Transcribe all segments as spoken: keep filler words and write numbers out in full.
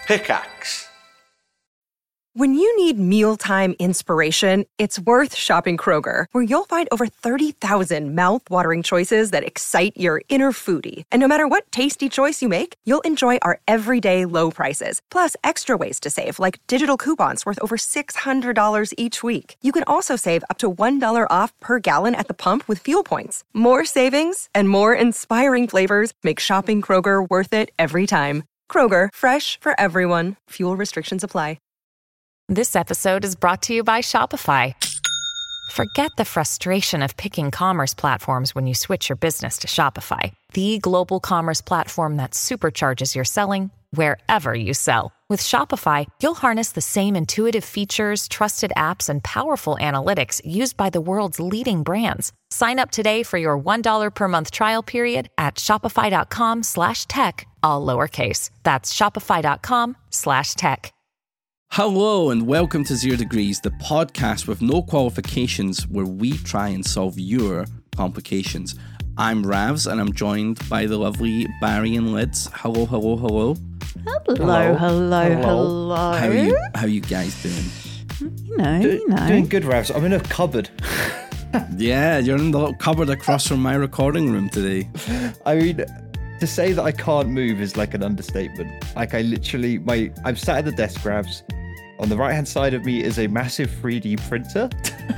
Pickaxe. When you need mealtime inspiration, it's worth shopping Kroger, where you'll find over thirty thousand mouth-watering choices that excite your inner foodie. And no matter what tasty choice you make, you'll enjoy our everyday low prices, plus extra ways to save, like digital coupons worth over six hundred dollars each week. You can also save up to one dollar off per gallon at the pump with fuel points. More savings and more inspiring flavors make shopping Kroger worth it every time. Kroger, fresh for everyone. Fuel restrictions apply. This episode is brought to you by Shopify. Forget the frustration of picking commerce platforms when you switch your business to Shopify, the global commerce platform that supercharges your selling wherever you sell. With Shopify, you'll harness the same intuitive features, trusted apps, and powerful analytics used by the world's leading brands. Sign up today for your one dollar per month trial period at shopify.com slash tech, all lowercase. That's shopify.com slash tech. Hello and welcome to Zero Degrees, the podcast with no qualifications where we try and solve your complications. I'm Ravs and I'm joined by the lovely Barry and Lids. Hello, hello, hello. Hello, hello, hello. hello. How are you, how are you guys doing? You know, Do, you know. Doing good, Ravs. I'm in a cupboard. Yeah, you're in the little cupboard across from my recording room today. I mean, to say that I can't move is like an understatement. Like I literally, my I'm sat at the desk, Ravs. On the right-hand side of me is a massive three D printer.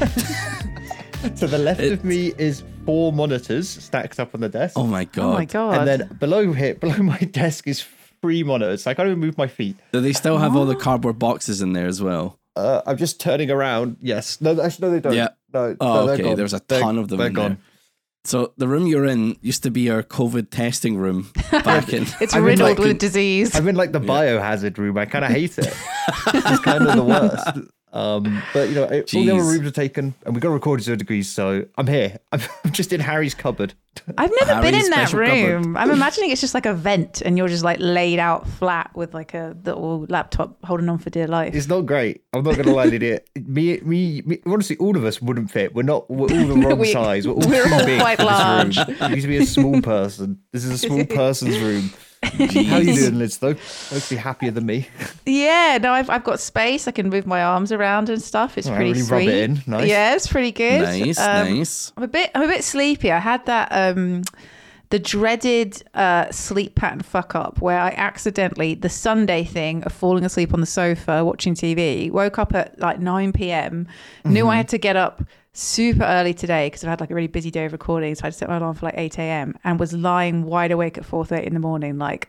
To the left it's... of me is four monitors stacked up on the desk. Oh my god! Oh my god! And then below here, below my desk is three monitors. I can't even move my feet. Do they still have all the cardboard boxes in there as well? Uh, I'm just turning around. Yes. No, actually, no, they don't. Yeah. No. Oh, no, okay. gone. There's a ton they're, of them they're in gone. there. So the room you're in used to be our COVID testing room back in. It's I'm riddled in, like, with disease. I'm in like the biohazard room. I kind of hate it. It's kind of the worst. Um, but you know, all the other rooms are taken, and we've got to record Zero Degrees. So I'm here. I'm just in Harry's cupboard. I've never Harry's been in that special room. cupboard. I'm imagining it's just like a vent, and you're just like laid out flat with like a little laptop holding on for dear life. It's not great. I'm not going to lie, Lydia. Me, me, me, honestly, all of us wouldn't fit. We're not. We're all the wrong We- size. We're all we're too all big quite for this large. room. You used to be a small person. This is a small person's room. How are you doing, Liz? Though, hopefully happier than me. Yeah, no, I've I've got space. I can move my arms around and stuff. It's All right, pretty really sweet. rub it in. Nice. Yeah, it's pretty good. Nice, Um, nice. I'm a bit I'm a bit sleepy. I had that um the dreaded uh, sleep pattern fuck up where I accidentally, the Sunday thing of falling asleep on the sofa watching T V, woke up at like nine p.m, knew Mm-hmm. I had to get up super early today because I've had like a really busy day of recording, so I had to set my alarm for like eight a.m. and was lying wide awake at four thirty in the morning like,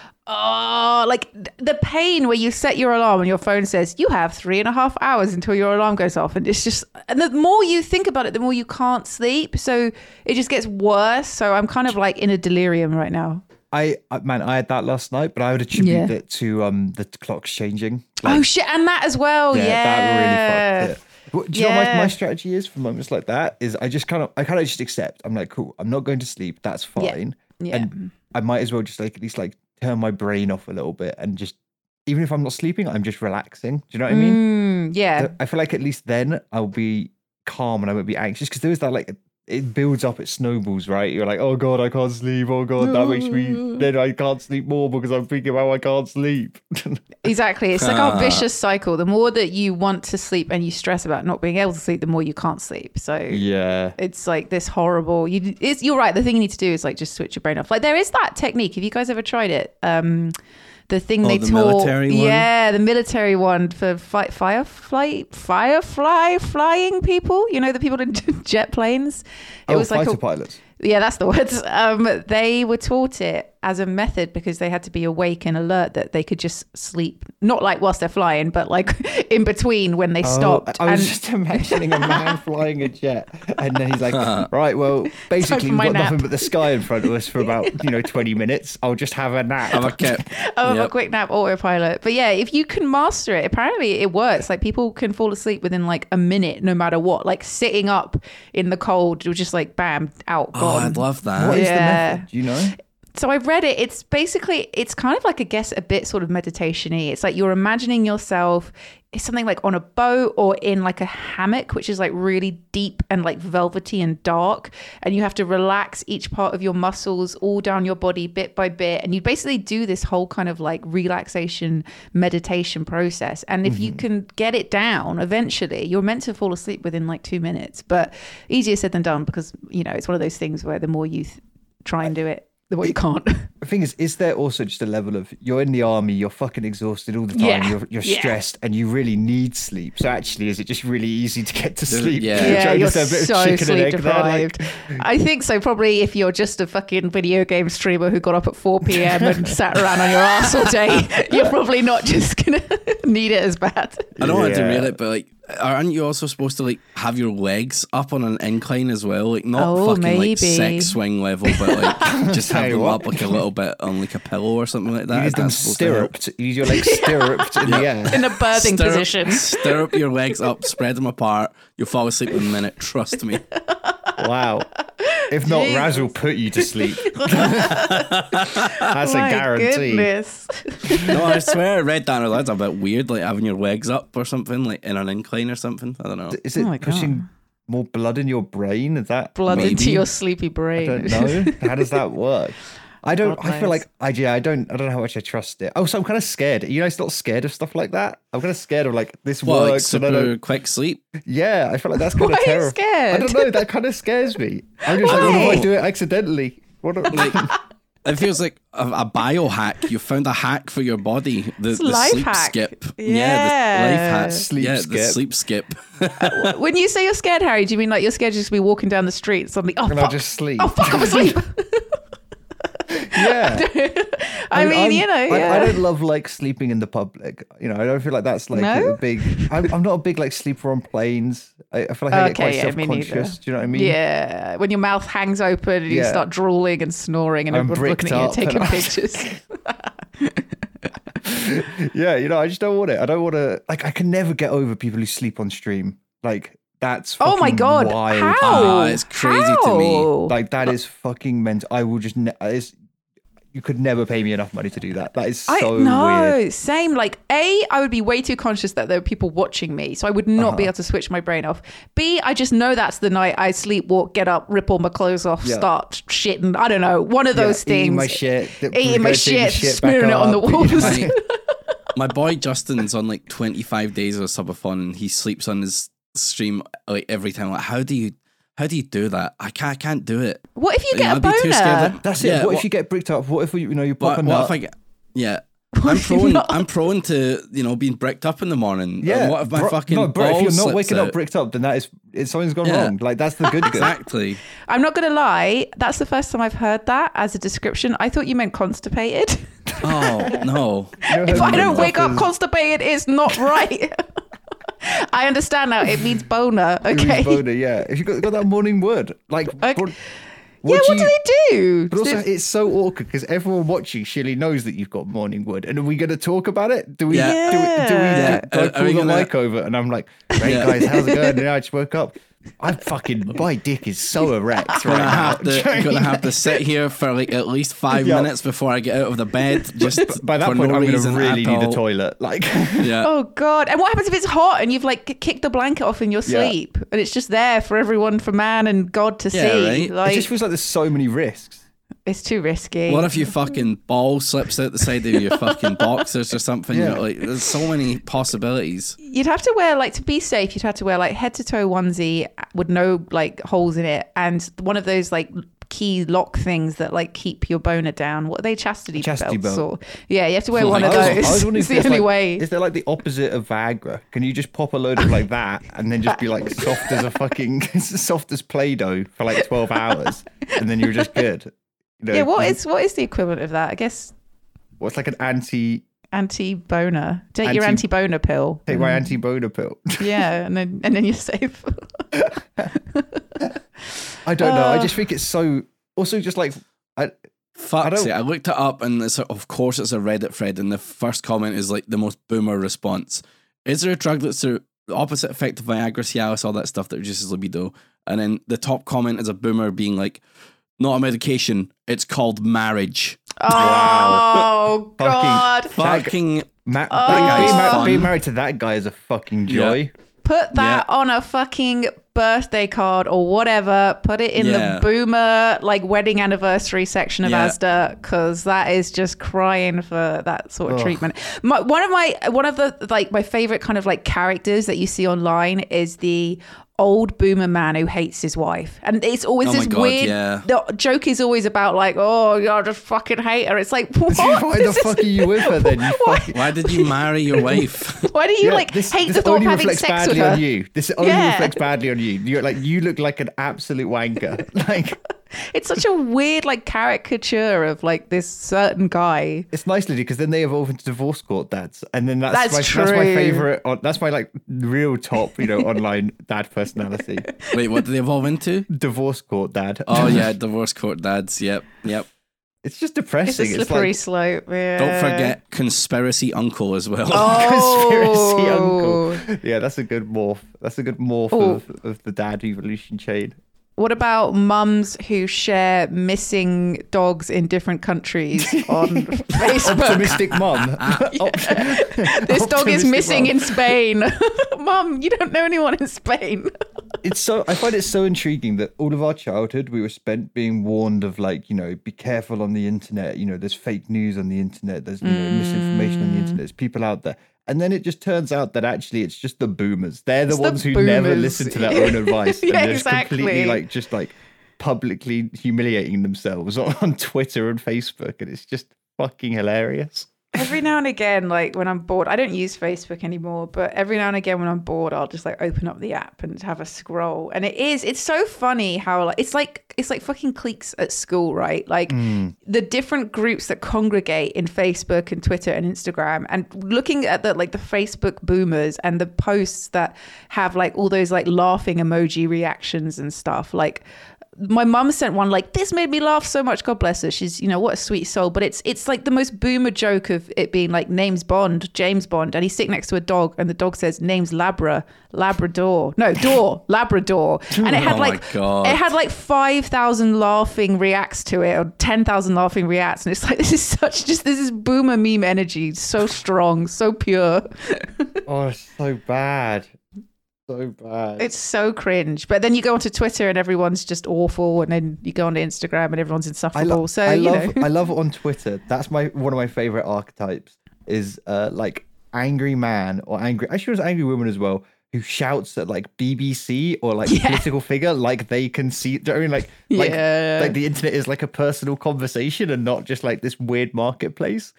oh, like the pain where you set your alarm and your phone says you have three and a half hours until your alarm goes off, and it's just, and the more you think about it, the more you can't sleep, so it just gets worse. So I'm kind of like in a delirium right now. I, I man, I had that last night, but I would attribute Yeah. it to um the clocks changing. Oh shit, and that as well. Yeah, that really fucked it. What, do you know what my, Yeah. my strategy is for moments like that? Is I just kind of I kind of just accept. I'm like, cool. I'm not going to sleep. That's Yeah. fine. Yeah. And I might as well just like at least like turn my brain off a little bit and just, even if I'm not sleeping, I'm just relaxing. Do you know what I mean? Mm, yeah. So I feel like at least then I'll be calm and I won't be anxious, because there is that like, it builds up, it snowballs, right? You're like, oh god, I can't sleep. Oh god, that makes me, then I can't sleep more because I'm thinking about I can't sleep. Exactly. It's like our vicious cycle. The more that you want to sleep and you stress about not being able to sleep, the more you can't sleep. So Yeah. it's like this horrible, you it's you're right, the thing you need to do is like just switch your brain off. Like there is that technique. Have you guys ever tried it? Um the thing Oh, they the taught, military one? yeah, the military one for fi- firefly, firefly flying people. You know, the people in jet planes. It oh, was like fighter a, pilots. yeah, that's the word. Um, they were taught it as a method because they had to be awake and alert that they could just sleep, not like whilst they're flying, but like in between when they stopped. Oh, I was and just imagining a man flying a jet, and then he's like, right, well, basically for we've my got nap. nothing but the sky in front of us for about, you know, twenty minutes. I'll just have a nap. Have a kip. oh, have Yep. a quick nap, autopilot. But yeah, if you can master it, apparently it works. Like people can fall asleep within like a minute, no matter what. Like sitting up in the cold, you're just like bam, out, Oh, gone. I'd love that. What is Yeah. the method? Do you know? So I've read it. It's basically, it's kind of like, I guess, a bit sort of meditation-y. It's like you're imagining yourself, it's something like on a boat or in like a hammock, which is like really deep and like velvety and dark. And you have to relax each part of your muscles all down your body bit by bit. And you basically do this whole kind of like relaxation meditation process. And if mm-hmm. you can get it down, eventually you're meant to fall asleep within like two minutes. But easier said than done, because, you know, it's one of those things where the more you th- try and do it, the more you can't. The thing is, is there also just a level of, you're in the army, you're fucking exhausted all the time, yeah. you're, you're yeah. stressed, and you really need sleep. So actually, is it just really easy to get to sleep? Yeah, yeah you're so sleep deprived. Like... I think so. Probably if you're just a fucking video game streamer who got up at four p.m. and sat around on your ass all day, you're probably not just going to need it as bad. I don't yeah. want to derail it, but like, aren't you also supposed to like have your legs up on an incline as well? Like not oh, fucking maybe. like sex swing level, but like just have them up like a little bit on like a pillow or something like that. You need them stirruped. You need your legs stirruped in the air. In a birthing stirrup, position. Stirrup your legs up, spread them apart. You'll fall asleep in a minute. Trust me. Wow. If not, Jesus. Raz will put you to sleep. That's My a guarantee. Goodness. No, I swear I read that and that's a bit weird, like having your legs up or something, like in an incline or something. I don't know. Is it oh pushing more blood in your brain? Is that blood maybe? into your sleepy brain? I don't know. How does that work? I don't. I feel like I yeah. I don't. I don't know how much I trust it. Oh, so I'm kind of scared. You know, I'm not scared of stuff like that. I'm kind of scared of like this what, works. Like super and I don't, quick sleep. Yeah, I feel like that's kind Why of terrible. scared? I don't know. That kind of scares me. I'm just Why? like, what if I do it accidentally? What? If, like, it feels like a, a biohack. You found a hack for your body. The, it's the life sleep hack. skip. Yeah, yeah the life hack. Sleep yeah, skip. the sleep skip. When you say you're scared, Harry, do you mean like you're scared to just be walking down the street suddenly? Oh, and fuck. I just sleep. Oh, fuck, I'm asleep. Yeah. I, I mean, I'm, you know, I, yeah. I don't love like sleeping in the public. You know, I don't feel like that's like no? a big. I'm, I'm not a big like sleeper on planes. I, I feel like I okay, get quite yeah, self-conscious. Do you know what I mean? Yeah, when your mouth hangs open and you yeah. start drooling and snoring and I'm everyone's looking at you taking I... pictures. Yeah, you know, I just don't want it. I don't want to. Like, I can never get over people who sleep on stream. Like, that's oh my god, wild. how? Ah, it's crazy how? to me. Like, that is fucking mental. I will just. Ne- it's, you could never pay me enough money to do that. That is so I, no, weird. Same. Like, A, I would be way too conscious that there are people watching me, so I would not uh-huh. be able to switch my brain off. B, I just know that's the night I sleepwalk, get up, rip all my clothes off, yeah. start shitting. I don't know, one of those yeah, things. Eating my shit. Eating my shit, shit smearing it on the walls. My, my boy Justin's on like twenty-five days of subathon and he sleeps on his stream like every time. Like, how do you how do you do that? I can't I can't do it. What if you Like, get I'd a be too scared boner? that- That's it. Yeah, what, what- if you get bricked up? What if you know you pop What, a what nut? if I get yeah. I'm prone. I'm prone to you know being bricked up in the morning. Yeah. And what if my bro, fucking no, bro, if ball you're not slips waking out? up bricked up, then that is it, something's gone Yeah. wrong. Like that's the good. Exactly. I'm not going to lie, that's the first time I've heard that as a description. I thought you meant constipated. Oh no. You know, If I don't wake up is- constipated, it's not right. I understand now. It means boner. it means Okay. boner, yeah. If you got, got that morning wood, like, Okay. what, Yeah, what do do you- they do? But also, Do- it's so awkward because everyone watching surely knows that you've got morning wood. And are we going to talk about it? Do we? Yeah. Do we? Do we? Yeah. Do, do I Are- are pull we the gonna- mic over and I'm like, "Hey Yeah. guys, how's it going?" Yeah, I just woke up. I fucking my dick is so erect right Gonna now. have to gonna have to sit here for like at least five Yeah. minutes before I get out of the bed. Just By that for point, no I'm going to reason really at need a all. toilet. Like, Yeah. Oh God! And what happens if it's hot and you've like kicked the blanket off in your Yeah. sleep and it's just there for everyone, for man and God to Yeah, see? right. Like it just feels like there's so many risks. it's too risky. What if your fucking ball slips out the side of your fucking boxers or something? Yeah. You know, like there's so many possibilities. You'd have to wear, like, to be safe, you'd have to wear like head to toe onesie with no like holes in it, and one of those like key lock things that like keep your boner down. What are they, chastity, Chastity belts? belt. Or yeah, you have to wear Oh one my of God. I was, I was those. wondering It's if the there's, only like, way. Is there like the opposite of Viagra? Can you just pop a load of like that and then just be like soft as a fucking soft as Play-Doh for like twelve hours and then you're just good? You know, Yeah, what you- is what is the equivalent of that? I guess what's like an anti anti-boner. Take your Anti- anti-boner pill. take my anti-boner pill? Yeah, and then and then you're safe. I don't know. I Uh. just think it's so. Also, just like I, I Fuck don't- sake, I looked it up and it's, of course it's a Reddit thread and the first comment is like the most boomer response. Is there a drug that's the opposite effect of Viagra, Cialis, all that stuff that reduces libido? And then the top comment is a boomer being like, not a medication. It's called marriage. Oh, God. Fucking. Ma- Oh. being, That guy's ma- fun. being married to that guy is a fucking joy. Yeah. Put that Yeah. on a fucking birthday card or whatever. Put it in Yeah. the boomer, like, wedding anniversary section of Yeah. Asda, because that is just crying for that sort of Ugh. treatment. My, one of my, one of the, like, my favorite kind of, like, characters that you see online is the old boomer man who hates his wife, and it's always Oh my this God, weird yeah. the joke is always about like, oh, you just fucking hate her. It's like, what? Why the This is- fuck are you with her then? You Why- fucking- Why did you marry your wife? why do you Yeah, like this, hate this the thought of only having reflects sex with badly her? on you. This only Yeah. reflects badly on you. You're like you look like an absolute wanker. Like It's such a weird like caricature of like this certain guy. it's nice, Lydia, because then they evolve into divorce court dads, and then that's, That's my true. that's my favorite. on- That's my like real top, you know, online dad personality. Wait, what did they evolve into? Divorce court dad. Oh yeah, divorce court dads. Yep, yep. It's just It's a depressing. slippery like slope. Yeah. Don't forget conspiracy uncle as well. conspiracy Oh. uncle. Yeah, that's a good morph. That's a good morph Oh. of, of the dad evolution chain. What about mums who share missing dogs in different countries on Facebook? Optimistic mum. This dog is Optimistic missing mum. in Spain. Mum, you don't know anyone in Spain. It's so I find it so intriguing that all of our childhood we were spent being warned of like, you know, be careful on the internet, you know, there's fake news on the internet, there's you know, misinformation on the internet, there's people out there. And then it just turns out that actually it's just the boomers. They're the It's the ones who never boomers. listen to their own advice. Yeah, and they're just completely exactly. like just like publicly humiliating themselves on, on Twitter and Facebook. And it's just fucking hilarious. Every now and again, like when I'm bored, I don't use Facebook anymore, but every now and again when I'm bored, I'll just like open up the app and have a scroll. And it is, it's so funny how like, it's like, it's like fucking cliques at school, right? Like the different groups that congregate in Facebook and Twitter and Instagram, and looking at the, like the Facebook boomers and the posts that have like all those like laughing emoji reactions and stuff. Like, my mum sent one like, this made me laugh so much. God bless her. She's, you know, what a sweet soul. But it's it's like the most boomer joke of it being like, name's Bond, James Bond. And he's sitting next to a dog and the dog says, name's Labra, Labrador. No, door, Labrador. And it had Oh my like, God. it had like five thousand laughing reacts to it or ten thousand laughing reacts. And it's like, this is such, just, this is boomer meme energy. So strong, so pure. Oh, it's so bad. So bad. It's so cringe. But then you go onto Twitter and everyone's just awful, and then you go onto Instagram and everyone's I, insufferable. lo- so I you love know. I love on Twitter. That's my one of my favorite archetypes is uh like angry man or angry actually it was angry woman as well who shouts at like B B C or like Yeah. political figure like they can see. Do you know what I mean like like Yeah. like the internet is like a personal conversation and not just like this weird marketplace.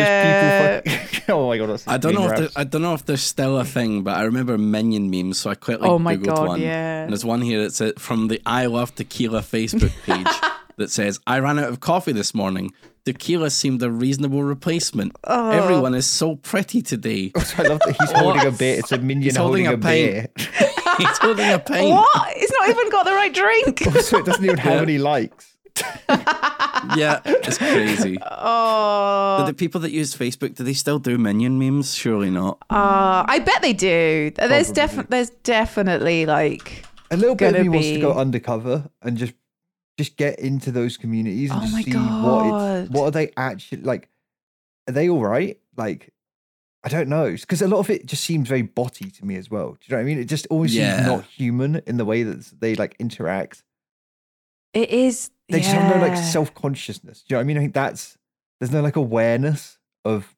Yeah. Just people fucking, oh my god. That's I don't know if mean there, raps. I don't know if there's still a thing, but I remember minion memes, so I quickly Oh my googled God, one. yeah. And there's one here that's uh, from the I Love Tequila Facebook page that says, "I ran out of coffee this morning. Tequila seemed a reasonable replacement. Oh. Everyone is so pretty today." I love that he's holding a beer. It's a minion He's holding, holding a, a beer. He's holding a pint. What? It's not even got the right drink. So it doesn't even have Yeah. any likes. Yeah, it's crazy. Oh, Do the people that use Facebook, do they still do minion memes? Surely not. uh, I bet they do. There's Probably. definitely, there's definitely like, A little bit of Gonna me wants to be- go undercover and just just get into those communities and Oh just my see what God. it's, what are they actually like. Are they all right? Like, I don't know, because a lot of it just seems very botty to me as well. Do you know what I mean? It just always Yeah. seems not human in the way that they like interact. it is. They just have no like yeah. self consciousness. Do you know what I mean? I think that's there's no like awareness of,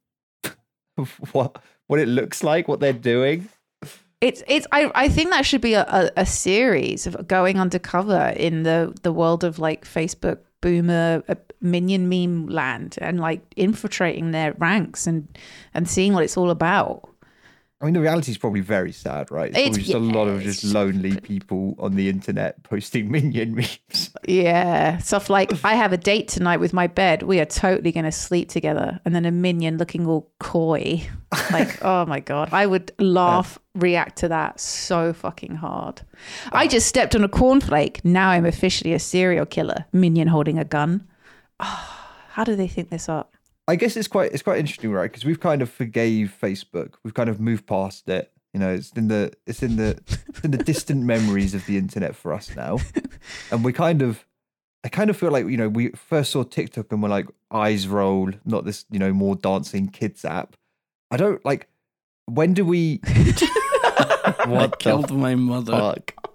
of what what it looks like, what they're doing. It's it's I, I think that should be a, a, a series of going undercover in the, the world of like Facebook boomer uh, minion meme land and like infiltrating their ranks and and seeing what it's all about. I mean, the reality is probably very sad, right? It's, It's- probably just a lot of yeah, just it's- lonely people on the internet posting minion memes. Yeah, stuff like I have a date tonight with my bed. We are totally going to sleep together, and then a minion looking all coy, like oh my God, I would laugh, react to that so fucking hard. I just stepped on a cornflake. Now I'm officially a serial killer. Minion holding a gun. Oh, how do they think this up? I guess it's quite it's quite interesting, right? Because we've kind of forgave Facebook. We've kind of moved past it. You know, it's in the it's in the it's in the distant memories of the internet for us now, and we kind of I kind of feel like, you know, we first saw TikTok and we're like, eyes roll, not this, you know, more dancing kids app. I don't like, when do we... What I killed my mother.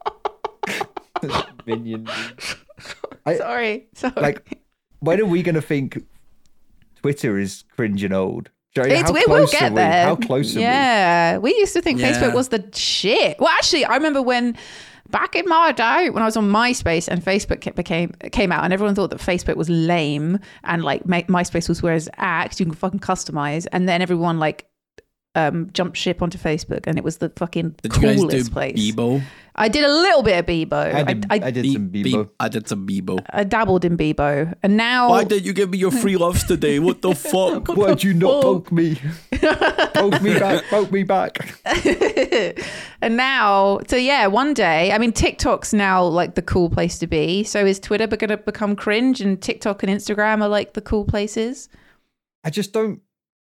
Fuck. Minion. I, sorry, sorry. Like, when are we going to think Twitter is cringe and old? Jerry, it's, how it close will get are we? there. How close are yeah. we? Yeah, we used to think Yeah. Facebook was the shit. Well, actually, I remember when back in my day when I was on MySpace and Facebook became came out, and everyone thought that Facebook was lame and like My, MySpace was where it's at, you can fucking customize, and then everyone like um jumped ship onto Facebook, and it was the fucking Did you coolest guys do place. Bebo? I did a little bit of Bebo. I did, I, I, did Be- some Be- Bebo. I did some Bebo. I dabbled in Bebo, and now Why did you give me your free loves today? What the fuck? Why'd you not poke me? Poke me back, poke me back. And now, so yeah, one day, I mean, TikTok's now like the cool place to be. So is Twitter going to become cringe, and TikTok and Instagram are like the cool places? I just don't,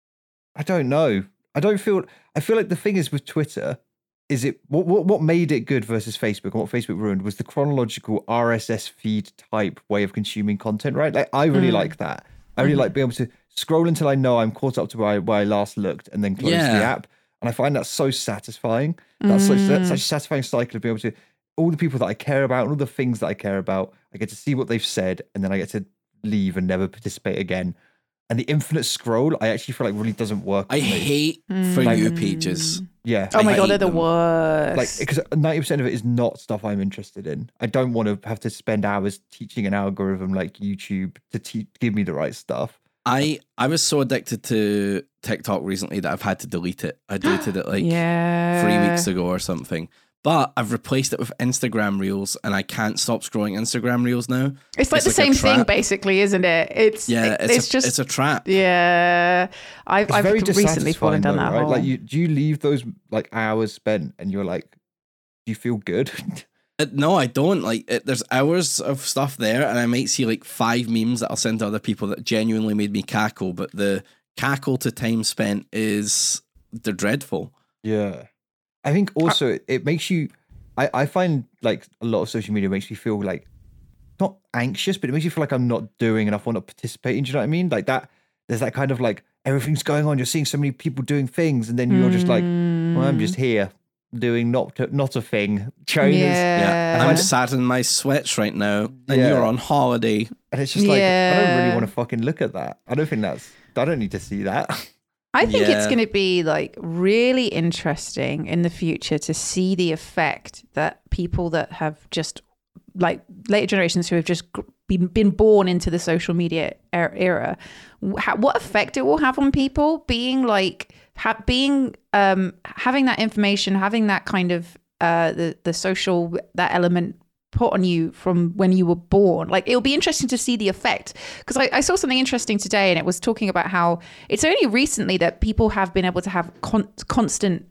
I don't know. I don't feel, I feel like the thing is with Twitter, is it, what, what, what made it good versus Facebook and what Facebook ruined was the chronological R S S feed type way of consuming content, right? Like, I really mm. like that. I really mm-hmm. like being able to scroll until I know I'm caught up to where I, where I last looked and then close yeah. the app. And I find that so satisfying. That's mm. such, that's such a satisfying cycle of being able to, all the people that I care about and all the things that I care about, I get to see what they've said and then I get to leave and never participate again. And the infinite scroll, I actually feel like really doesn't work. I hate mm. For like, You pages. Yeah. Oh my I God, they're the them. worst. Like, because ninety percent of it is not stuff I'm interested in. I don't want to have to spend hours teaching an algorithm like YouTube to te- give me the right stuff. I, I was so addicted to TikTok recently that I've had to delete it. I deleted it like yeah. three weeks ago or something. But I've replaced it with Instagram Reels, and I can't stop scrolling Instagram Reels now. It's like it's the like same thing, trap. basically, isn't it? It's yeah, it's, it's a, just it's a trap. Yeah, I've It's I've very recently fallen down though, that right? hole. Like, you, do you leave those like hours spent, and you're like, do you feel good? It, no, I don't. Like, it, there's hours of stuff there, and I might see like five memes that I'll send to other people that genuinely made me cackle. But the cackle to time spent is they're dreadful. Yeah, I think also it, it makes you. I, I find like a lot of social media makes me feel like not anxious, but it makes you feel like I'm not doing enough or not participating. Do you know what I mean? Like that, there's that kind of like everything's going on. You're seeing so many people doing things, and then you're mm. just like, well, I'm just here doing not not a thing. Trainers, yeah. yeah. I'm sat in my sweats right now, and yeah. you're on holiday. And it's just like yeah. I don't really want to fucking look at that. I don't think that's. I don't need to see that. I think yeah. it's going to be like really interesting in the future to see the effect that people that have just like later generations who have just been, been born into the social media era, ha- what effect it will have on people being like, ha- being, um, having that information, having that kind of, uh, the, the social, that element put on you from when you were born. Like, it'll be interesting to see the effect, because I, I saw something interesting today, and it was talking about how it's only recently that people have been able to have con- constant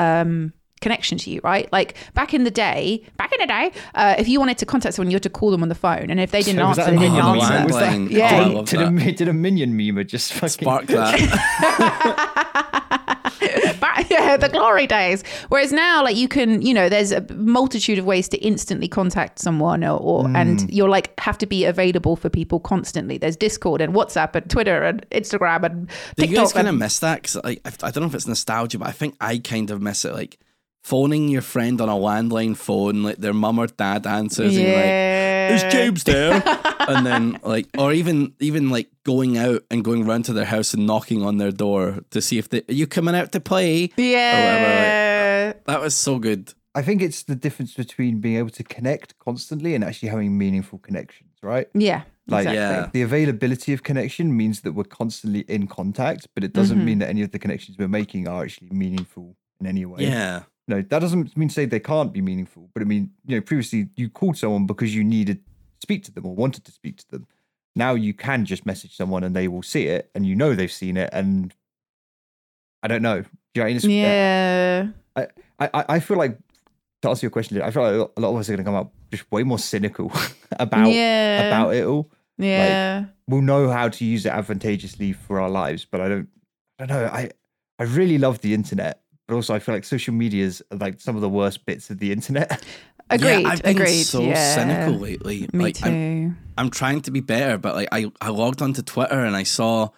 um connection to you, right? Like back in the day back in the day uh if you wanted to contact someone, you had to call them on the phone, and if they didn't So was answer that they didn't a answer. meme? Was that- Landline. Yeah. Oh, I Did, love did, a, that. did a minion meme just fucking Spark that. Back, yeah, the glory days. Whereas now, like, you can, you know, there's a multitude of ways to instantly contact someone, or, or mm. and you're like have to be available for people constantly. There's Discord and WhatsApp and Twitter and Instagram and TikTok. Do you guys kind of and, miss that? Because like, I, I don't know if it's nostalgia, but I think I kind of miss it. Like phoning your friend on a landline phone, like their mum or dad answers, yeah. and you're like, "Is James there?" And then like, or even even like going out and going round to their house and knocking on their door to see if they are you coming out to play. Yeah, or whatever. Like, that was so good. I think it's the difference between being able to connect constantly and actually having meaningful connections, right? Yeah. Like exactly. yeah. the availability of connection means that we're constantly in contact, but it doesn't Mm-hmm. mean that any of the connections we're making are actually meaningful in any way. Yeah. No, that doesn't mean to say they can't be meaningful, but I mean, you know, previously you called someone because you needed to speak to them or wanted to speak to them. Now you can just message someone and they will see it, and you know they've seen it, and I don't know. Do you know what I mean? It's- Yeah. I, I, I feel like, to answer your question, I feel like a lot of us are going to come up just way more cynical about Yeah. about it all. Yeah. Like, we'll know how to use it advantageously for our lives, but I don't, I don't know. I, I really love the internet, but also I feel like social media is like some of the worst bits of the internet. Agreed. Yeah, I've been agreed. so yeah. cynical lately. Me like, too. I'm, I'm trying to be better, but like I, I logged onto Twitter and I saw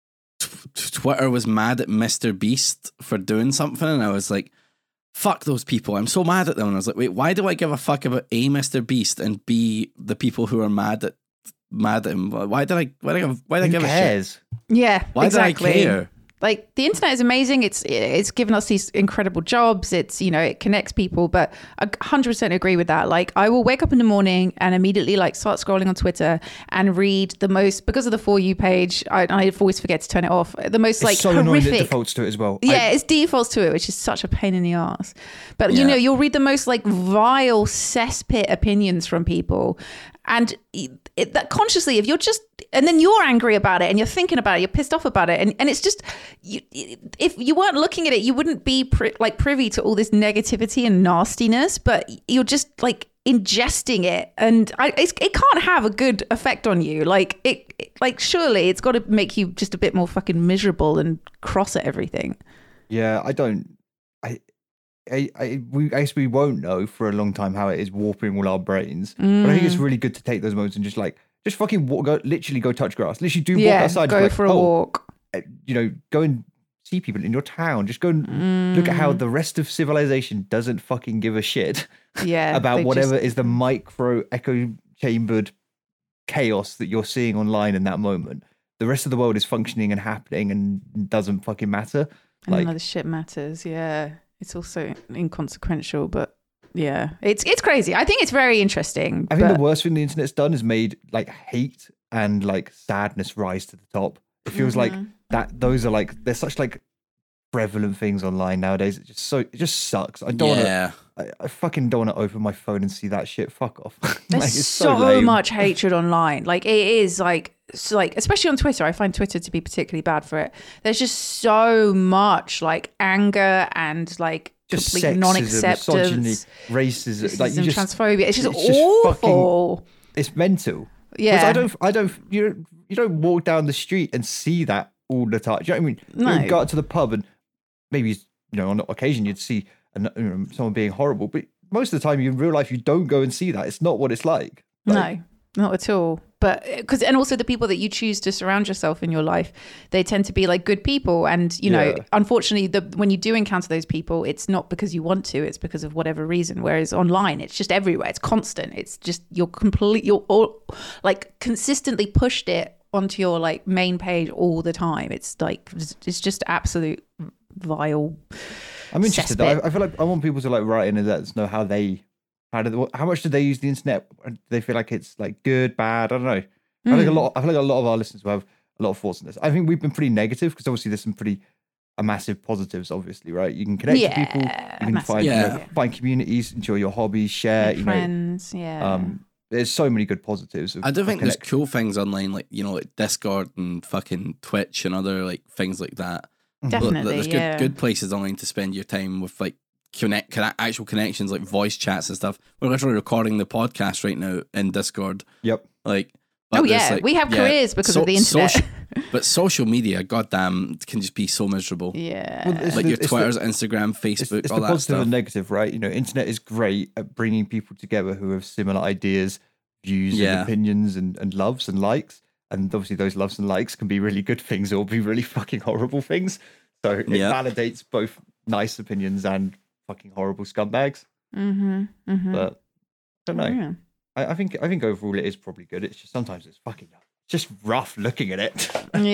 t- Twitter was mad at Mister Beast for doing something, and I was like, fuck those people. I'm so mad at them. And I was like, wait, why do I give a fuck about A, Mister Beast, and B, the people who are mad at mad at him? Why did I why did I, why did I Who give cares? a shit? Yeah, Why exactly. did I care? Like, the internet is amazing. It's it's given us these incredible jobs. It's, you know, it connects people. But I one hundred percent agree with that. Like, I will wake up in the morning and immediately like start scrolling on Twitter and read the most, because of the For You page, I, I always forget to turn it off. The most like It's so annoying that it horrific. defaults to it as well. Yeah, I- it's defaults to it, which is such a pain in the ass. But, you Yeah. know, you'll read the most like vile cesspit opinions from people. And it, that consciously, if you're just, and then you're angry about it and you're thinking about it, you're pissed off about it. And, and it's just, you, if you weren't looking at it, you wouldn't be pri- like privy to all this negativity and nastiness, but you're just like ingesting it. And I, it's, it can't have a good effect on you. Like it, it like surely it's got to make you just a bit more fucking miserable and cross at everything. Yeah, I don't. I, I, I, we, I guess we won't know for a long time how it is warping all our brains. Mm. But I think it's really good to take those moments and just like, just fucking walk, go, literally go touch grass. Literally do walk Yeah, outside. go like, for a oh, walk. You know, go and see people in your town. Just go and mm. look at how the rest of civilization doesn't fucking give a shit Yeah, about whatever just... is the micro echo chambered chaos that you're seeing online in that moment. The rest of the world is functioning and happening and doesn't fucking matter. And like, none of the shit matters. Yeah, it's also inconsequential, but yeah, it's it's crazy. I think it's very interesting. I think but... the worst thing the internet's done is made like hate and like sadness rise to the top. It feels mm-hmm. like that. Those are like they're such like prevalent things online nowadays. It just so it just sucks. I don't Yeah. want to. I, I fucking don't want to open my phone and see that shit. Fuck off. There's like, it's so, so lame. much hatred online. Like it is like so like especially on Twitter. I find Twitter to be particularly bad for it. There's just so much like anger and like just complete sexism, non-acceptance, misogyny, racism, racism, like you just transphobia. It's just it's just awful. fucking, it's mental. Yeah, Because I don't. I don't. You don't. You don't walk down the street and see that all the time. Do you know what I mean? No. You go out to the pub and maybe, you know, on occasion you'd see an, you know, someone being horrible, but most of the time, you in real life, you don't go and see that. It's not what it's like. like no, not at all. But because, and also the people that you choose to surround yourself in your life, they tend to be like good people. And, you know, Yeah. unfortunately, the, when you do encounter those people, it's not because you want to, it's because of whatever reason. Whereas online, it's just everywhere. It's constant. It's just, you're complete, you're all like consistently pushed it onto your like main page all the time. It's like, it's just absolute vile. I'm interested. I, I feel like I want people to like write in and let us know how they, how did, how much do they use the internet? Do they feel like it's like good, bad? I don't know. I feel like a lot. I feel like a lot of our listeners will have a lot of thoughts on this. I think we've been pretty negative because obviously there's some pretty uh, massive positives. Obviously, right? You can connect Yeah, to people. You can massive. find you know, Yeah. find communities, enjoy your hobbies, share. You know, Friends, yeah. um, there's so many good positives. Of, I do of think there's connect- cool things online, like, you know, like Discord and fucking Twitch and other like things like that. Definitely, Look, there's yeah. good, good places online to spend your time with like connect, conne- actual connections, like voice chats and stuff. We're literally recording the podcast right now in Discord. Yep. Like, Oh, but there's, yeah. like- We have yeah, careers because of the internet. social- but social media, goddamn, can just be so miserable. Yeah. Well, it's Like the- your it's the- Twitters, Instagram, It's, Facebook, it's all the that positive stuff. and negative, right? You know, internet is great at bringing people together who have similar ideas, views, Yeah. and opinions, and, and loves and likes. And obviously, those loves and likes can be really good things or be really fucking horrible things. So it Yeah. validates both nice opinions and fucking horrible scumbags. Mm-hmm. Mm-hmm. But I don't know. Yeah. I, I think I think overall it is probably good. It's just sometimes it's fucking just rough looking at it.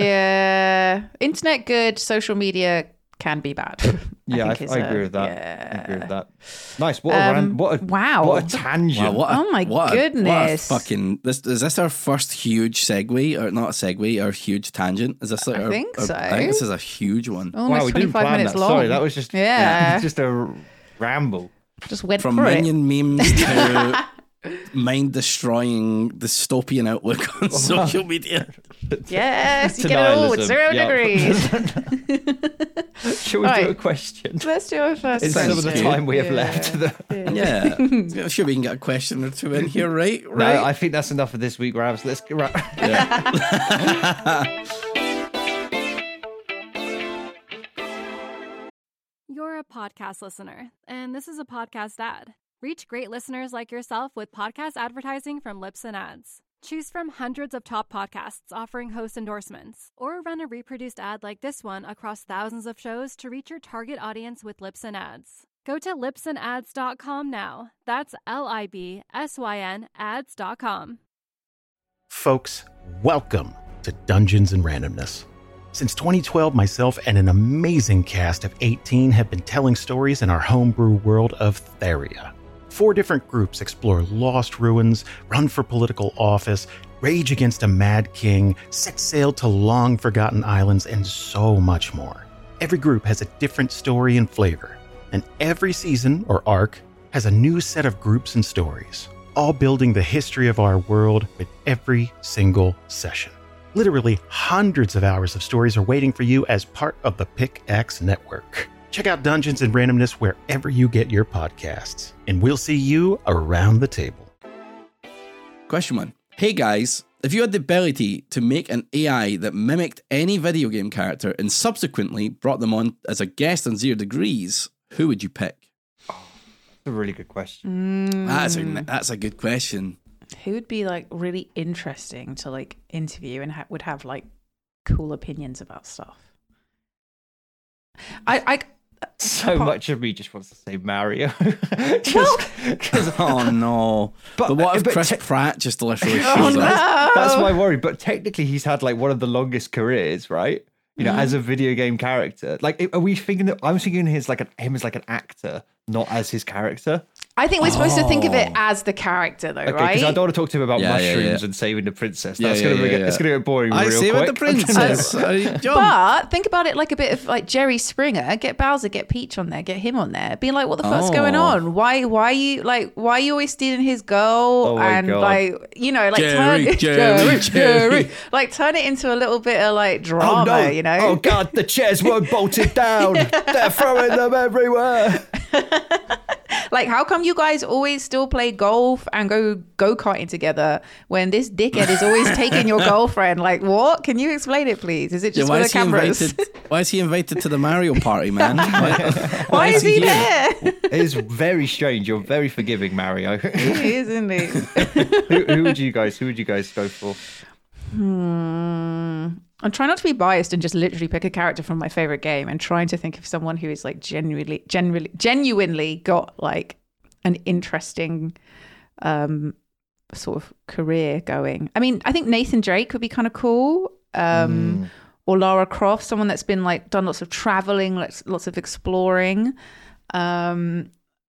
Yeah. Internet good, social media can be bad. Yeah, I, think I is agree a- with that. Yeah. I agree with that. Nice. What a Um, ran- what a wow. what a tangent. Wow, what a, Oh my what a- what a goodness. fucking this is this our first huge segue or not a segue our huge tangent? Is this like I our, think our- so. I think this is a huge one. Almost wow, we didn't twenty-five plan minutes that. long. Sorry, that was just Yeah. just a ramble. Just went From for it. minion memes to mind destroying dystopian outlook on social media. Yes, you To get it all with nihilism. zero Yep. degrees. Shall we Right. do a question? Let's do our first It's some of the question. time we have Yeah. left. Yeah, I'm sure we can get a question or two in here, right? No, Right. I think that's enough for this week, Ravs. Let's get right. You're a podcast listener, and this is a podcast ad. Reach great listeners like yourself with podcast advertising from Libsyn Ads. Choose from hundreds of top podcasts offering host endorsements, or run a reproduced ad like this one across thousands of shows to reach your target audience with Libsyn Ads. Go to libsyn ads dot com now. That's L I B S Y N ads dot com. Folks, welcome to Dungeons and Randomness. Since twenty twelve, myself and an amazing cast of eighteen have been telling stories in our homebrew world of Theria. Four different groups explore lost ruins, run for political office, rage against a mad king, set sail to long-forgotten islands, and so much more. Every group has a different story and flavor, and every season or arc has a new set of groups and stories, all building the history of our world with every single session. Literally hundreds of hours of stories are waiting for you as part of the Pickaxe Network. Check out Dungeons and Randomness wherever you get your podcasts, and we'll see you around the table. Question one. Hey guys, if you had the ability to make an A I that mimicked any video game character and subsequently brought them on as a guest on Zero Degrees, who would you pick? That's a really good question. Mm. That's a that's a good question. Who would be like really interesting to like interview and ha- would have like cool opinions about stuff? I, I So much of me just wants to say Mario. Well- Oh no! But, But- what if but Chris te- Pratt just literally Oh, shows no. up? That's my worry. But technically, he's had like one of the longest careers, right? You know, as a video game character. Like, are we thinking that I'm thinking his like an, him as like an actor, not as his character? I think we're supposed to think of it as the character, though, Okay, right? because I don't want to talk to him about Yeah, yeah, mushrooms yeah. and saving the princess. Yeah, That's yeah, gonna yeah, get yeah. it's gonna get boring I real say quick. with the princess. I jump. But think about it like a bit of like Jerry Springer. Get Bowser, get Peach on there, get him on there. Being like, what the fuck's Oh. going on? Why, why are you like, why are you always stealing his girl? Oh my and God. like, you know, like Jerry, turn Jerry, Jerry. like turn it into a little bit of like drama. Oh no! You know? Oh god, the chairs weren't bolted down. They're throwing them everywhere. Like, how come you guys always still play golf and go go karting together when this dickhead is always taking your girlfriend? Like, what? Can you explain it, please? Is it Yeah, just why for the is he cameras? invited? Why is he invited to the Mario Party, man? Why, Why is he here? there? It is very strange. You're very forgiving, Mario. He is, isn't he? who, who would you guys? Who would you guys go for? Hmm. I'm trying not to be biased and just literally pick a character from my favorite game, and trying to think of someone who is like genuinely, genuinely, genuinely got like an interesting um, sort of career going. I mean, I think Nathan Drake would be kind of cool. Um, Mm. Or Lara Croft, someone that's been like done lots of traveling, lots, lots of exploring. Um,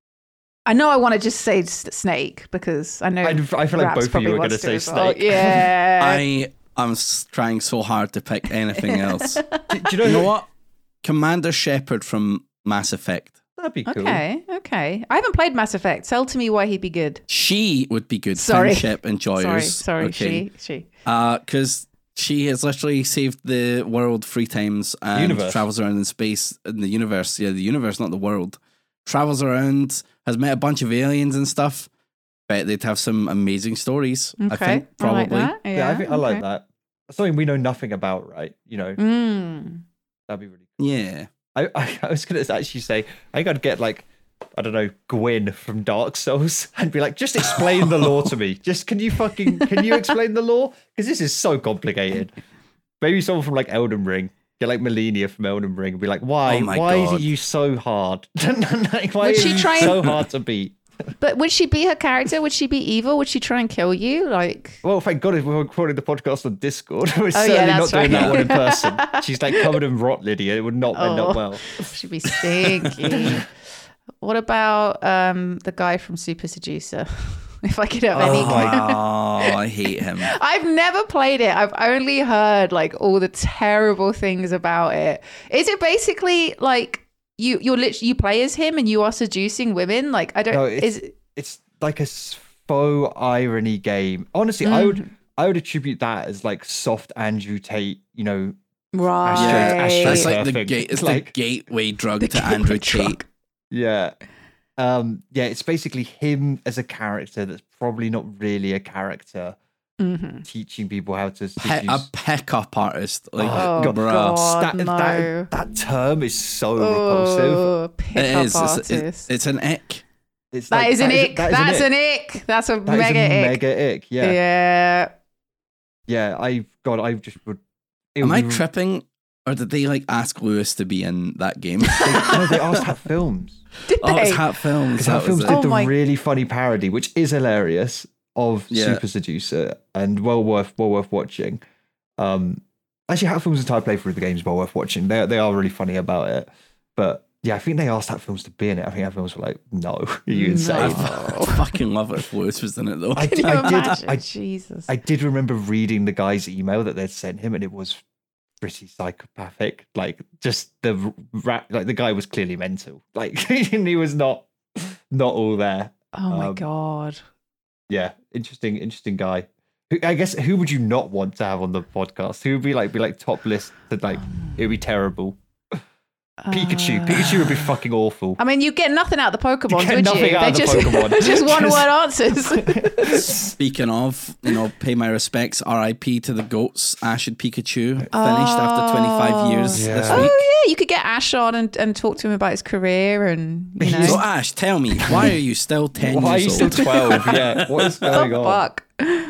I know I want to just say S- Snake because I know I, I feel like Raps both of you probably are going to wants say as well. Snake. Yeah. I am s- trying so hard to pick anything else. Do, do you know, You know who- what? Commander Shepard from Mass Effect. That'd be cool. Okay, okay. I haven't played Mass Effect. Tell to me why he'd be good. She would be good. Sorry. Friendship enjoyers. Sorry, sorry, Okay. she, she. Because she has literally saved the world three times and Universe. travels around in space in the universe. Yeah, the universe, not the world. Travels around, has met a bunch of aliens and stuff. Bet they'd have some amazing stories. Okay, I think I like probably. that. Yeah, I think I okay. like that. Something we know nothing about, right? You know, Mm. that'd be really cool. Yeah. I, I, I was going to actually say, I think I'd get like, I don't know, Gwyn from Dark Souls and be like, just explain the lore to me. Just, can you fucking, can you explain the lore? Because this is so complicated. Maybe someone from like Elden Ring. Get like Melania from Elden Ring and be like, why? Oh my why God. is you so hard? like, why Would are she you try so and- hard to beat? But would she be her character? Would she be evil? Would she try and kill you? Like, Well, thank God we're recording the podcast on Discord. We're Oh, yeah, certainly not that's doing right. that one in person. She's like covered in rot, Lydia. It would not end Oh. up well. she'd be stinky. What about um, the guy from Super Seducer? If I could have any. Oh my Oh, I hate him. I've never played it. I've only heard like all the terrible things about it. Is it basically like you you're literally you play as him and you are seducing women? Like I don't. No, it's, is it's like a s- faux irony game. Honestly, I Mm. would I would attribute that as like soft Andrew Tate, you know, right? Astro- Astro- That's like the Perfect. gate. It's Like- the gateway drug The to gateway Andrew drug. Tate. yeah. Um, yeah, it's basically him as a character that's probably not really a character Mhm. teaching people how to Pe- seduce. a pickup artist. Like, Oh, God, God, that, no. that, that term is so repulsive. Oh, it pickup is. It's, artist. it's, it's an ick. It's That like, is an that ick. that That's an an ick. That's a That is mega a ick. mega ick. Yeah. Yeah. Yeah. I God, I just would. it Am would I be- tripping? Or did they like ask Lewis to be in that game? They, no, they asked Hat Films. Did Oh, it's they? Hat Films. Because That Hat was Films it. did Oh the my- really funny parody, which is hilarious, of Yeah. Super Seducer and well worth well worth watching. Um, actually, Hat Films' entire playthrough of the game is well worth watching. They they are really funny about it. But yeah, I think they asked Hat Films to be in it. I think Hat Films were like, "No, are you insane?" I fucking love it if Lewis was in it though. I, Can you I did. imagine? I, Jesus. I did remember reading the guy's email that they'd sent him, and it was pretty psychopathic. Like, just the rat. Like, the guy was clearly mental. Like, he was not not all there. oh my um, God. Yeah, interesting, interesting guy. Who, I guess who would you not want to have on the podcast? Who would be like be like top list? That like it would be terrible. Pikachu. Uh, Pikachu would be fucking awful. I mean, you get nothing out of the Pokemon, You get would nothing you? out They of the just, Pokemon. just one Just- word answers. Speaking of, you know, pay my respects, R I P to the goats. Ash and Pikachu finished after twenty-five years Yeah. this Oh week. yeah, you could get Ash on and, and talk to him about his career and you know. So Ash, tell me, why are you still ten Why are you years still old? twelve? Yeah, what is going on? Fuck.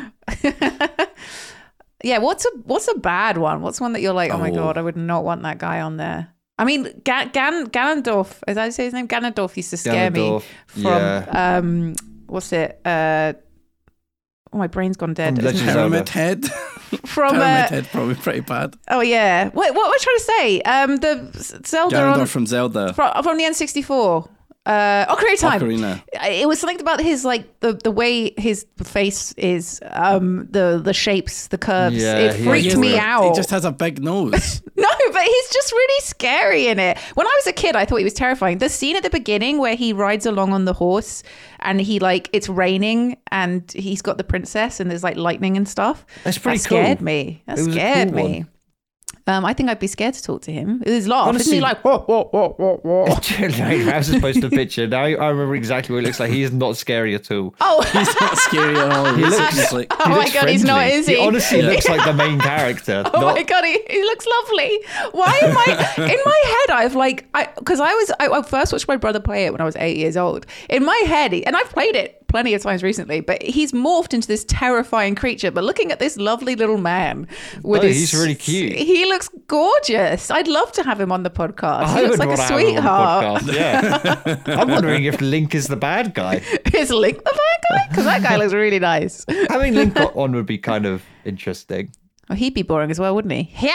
Yeah, what's a what's a bad one? What's one that you're like, oh my Oh. God, I would not want that guy on there. I mean, Gan, Gan Ganondorf, is that how you say his name? Ganondorf used to scare Ganondorf, me from yeah. um, what's it? Uh, oh, my brain's gone dead. From isn't Legend it? of Pyramid Head. From Pyramid uh, Head, probably pretty bad. oh yeah, wait, what was I trying to say? Um, the Zelda Ganondorf on, from Zelda. from, from the N sixty-four. Uh, Ocarina of Time. Ocarina. It was something about his like the the way his face is, um, the the shapes, the curves. Yeah, it he freaked is me weird. out. He just has a big nose. No, but he's just really scary in it. When I was a kid, I thought he was terrifying. The scene at the beginning where he rides along on the horse and he like it's raining and he's got the princess and there's like lightning and stuff. That's pretty that scared cool. me. That It was a scared cool me. Um, I think I'd be scared to talk to him. His laugh, isn't Honestly- he like whoa, whoa, whoa, whoa, whoa. Rav's has posted a picture. Now I remember exactly what he looks like. He is not scary at all. Oh, He's not scary at all. He looks- looks like oh my looks God, he's not, friendly. is he? He honestly looks like the main character. Oh not- my God, he, he looks lovely. Why am I in my head? I've like, I because I was I, I first watched my brother play it when I was eight years old. In my head, and I've played it plenty of times recently, but he's morphed into this terrifying creature. But looking at this lovely little man with Oh, his, he's really cute. He looks gorgeous. I'd love to have him on the podcast. I He looks would like a wanna have him on sweetheart. the podcast, Yeah. I'm wondering if Link is the bad guy. Is Link the bad guy? Because that guy looks really nice. Having Link on would be kind of interesting. Oh, he'd be boring as well, wouldn't he? Yeah.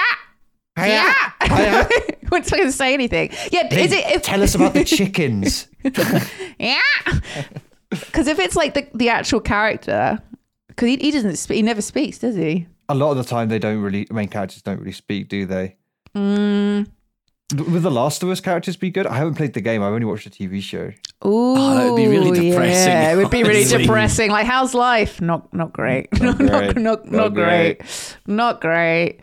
Hiya. Yeah. Wouldn't fucking say anything. Yeah. Link, Is it? If, tell us about the chickens. yeah. Because if it's like the, the actual character, because he, he doesn't speak, he never speaks, does he? A lot of the time, they don't really. Main characters don't really speak, do they? Mm. Would the Last of Us characters be good? I haven't played the game. I've only watched the T V show. Ooh, Oh, that would be really depressing, Yeah, it would be really honestly. depressing. Like, how's life? Not, not great. Not not, great. not, not, Not great. great. Not great.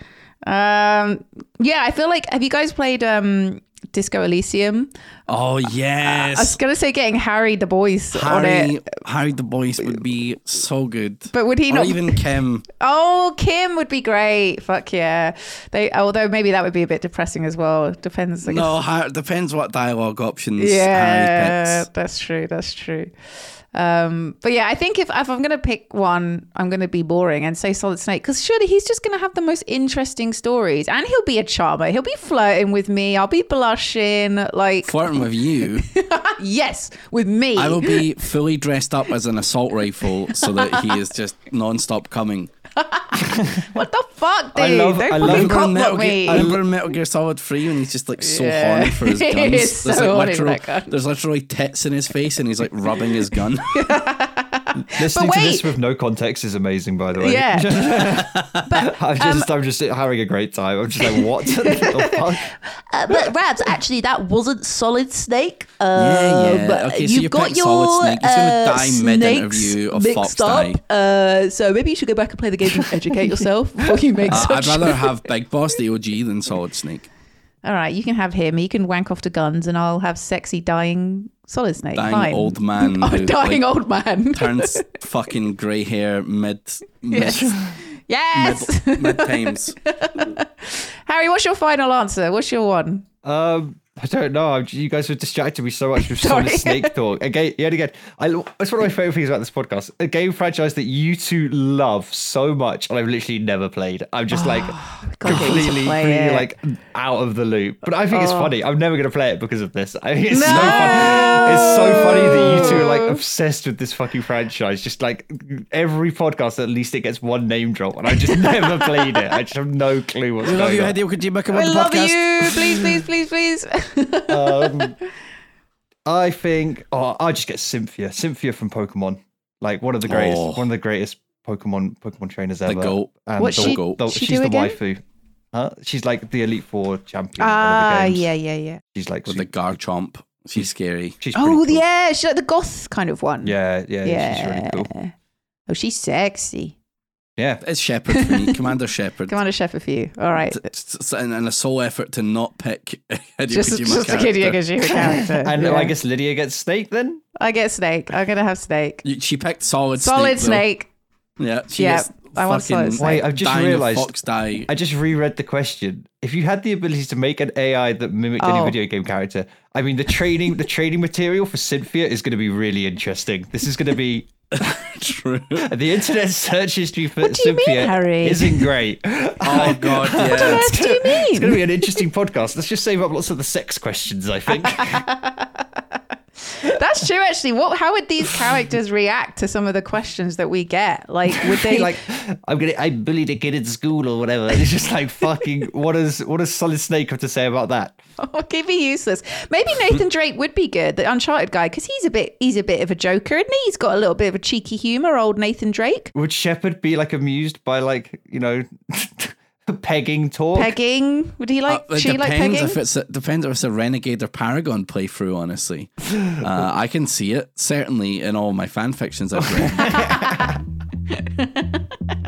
Um, yeah, I feel like. Have you guys played um, Disco Elysium? Oh I was yes. gonna say getting Harry the boys on Harry, it, Harry the voice would be so good. but would he Or not? even Kim. Oh, Kim would be great. Fuck yeah. They, although maybe that would be a bit depressing as well. Depends. I guess. No, Har- depends what dialogue options Harry Yeah, picks. that's true. That's true. Um, but yeah, I think if, if I'm going to pick one, I'm going to be boring and say Solid Snake because surely he's just going to have the most interesting stories and he'll be a charmer. He'll be flirting with me. I'll be blushing. Like, Flirting with you, yes, with me. I will be fully dressed up as an assault rifle so that he is just non-stop coming. What the fuck, dude? I love- Don't I fucking love- Remember in, cock Metal block Gear, me. I remember in Metal Gear Solid three when he's just like so Yeah. horny for his He guns. is There's so like horny for literal, that gun. there's literally tits in his face and he's like rubbing his gun. Listening to this wait. with no context is amazing, by the way. Yeah. But I'm just, I'm just having a great time. I'm just like, what the fuck? Uh, but Rabs, actually, that wasn't Solid Snake. Yeah, Uh, yeah. but Okay, so you've you got picked your Solid Snake. He's gonna uh, die mid-interview snakes of Fox mixed Die. up. Uh, so maybe you should go back and play the game and educate yourself before you make Uh, such. I'd rather have Big Boss, the O G, than Solid Snake. All right, you can have him. You can wank off to guns, and I'll have sexy dying Solid Snake. Dying Fine. old man. Oh, who, dying like, old man. turns fucking grey hair mid mid Yes. Yes. mid, mid times. Harry, what's your final answer? What's your one? Um, I don't know. I'm, you guys have distracted me so much with Solid Snake talk. Again, yet again, I, that's one of my favorite things about this podcast. A game franchise that you two love so much, and I've literally never played. I'm just like God, completely, completely it. like out of the loop. But I think it's Oh. funny. I'm never going to play it because of this. I think it's No! so funny. It's so funny that you two are like obsessed with this fucking franchise. Just like every podcast, at least it gets one name drop, and I just never played it. I just have no clue what's We love going you, on. Hideo Kojima. Come I on the love podcast. you. Please, please, please, please. um, I think oh, I just get Cynthia. Cynthia from Pokemon, like one of the greatest, Oh. one of the greatest Pokemon Pokemon trainers ever. goat. And What's the, she- the- she she's do the again? waifu. Huh? She's like the Elite Four champion. of Ah, one of the games. yeah, yeah, yeah. She's like With the super- Garchomp. She's scary. She's pretty Oh, cool. yeah. She's like the goth kind of one. yeah, yeah, yeah. She's really cool. Yeah. Oh, she's sexy. Yeah, It's Shepard for me. Commander Shepard. Commander Shepard for you. All right. And, and a sole effort to not pick Hideo Just, Kojima just a character. Hideo Kojima character. and yeah. I guess Lydia gets Snake then. I get Snake. I'm going to have Snake. You- She picked Solid Solid Snake. Snake. though. Yeah, she Yeah, gets I want fucking Solid Snake. Wait, I've just dying of realised- Fox die. I just reread the question. If you had the ability to make an A I that mimicked any Oh. video game character, I mean, the training, the training material for Cynthia is going to be really interesting. This is going to be True. the internet search history for What do you mean, Cynthia Harry? isn't great. Oh, God, yeah. What do you mean? It's going to be an interesting podcast. Let's just save up lots of the sex questions, I think. That's true, actually. What? How would these characters react to some of the questions that we get? Like, would they like, I'm gonna, I bullied a kid in school or whatever. It's just like fucking. What does what does Solid Snake have to say about that? Oh, he'd be useless. Maybe Nathan Drake would be good, the Uncharted guy, because he's a bit he's a bit of a joker, isn't he? He's got a little bit of a cheeky humor, old Nathan Drake. Would Shepard be like amused by like you know pegging talk? Pegging. Would he like Uh, it she like depends pegging? if it's a, depends if it's a Renegade or Paragon playthrough. Honestly, uh, I can see it certainly in all my fan fictions I've written.